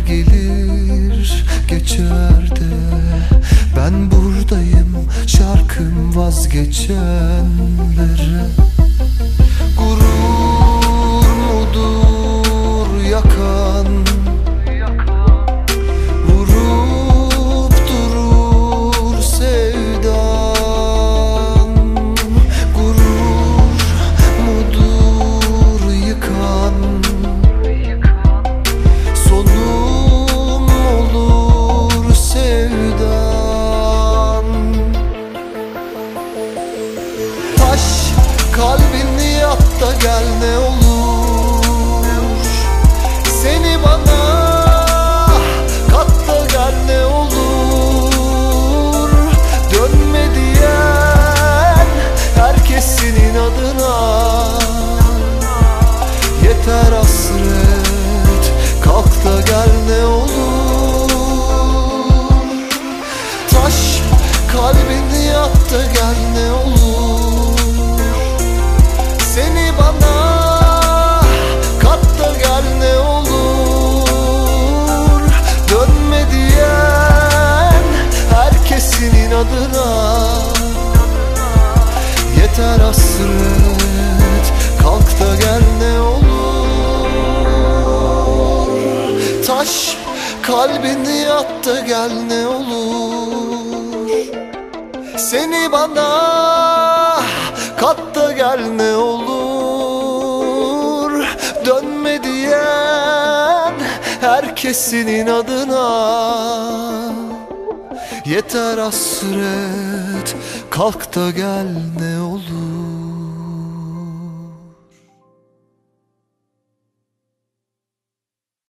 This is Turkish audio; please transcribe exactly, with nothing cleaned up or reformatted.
gelir geçer de ben buradayım şarkım vazgeçenlere. Gurur mudur yakan, vurup durur sevdan. Gurur mudur yıkan, sonum olur sevdan. Taş kalbini yat da gel ne olur, seni bana kat da gel ne olur. Dönme diyen herkesin inadına, yeter hasret kalk da gel ne olur. Taş kalbini yat da gel ne olur, seni bana kat da gel ne olur. Dönme diyen herkesin inadına, yeter hasret kalk da gel ne olur. Taş kalbini yat da gel ne olur, seni bana kat da gel ne olur. Dönme diyen herkesin inadına, yeter hasret kalk da gel ne olur.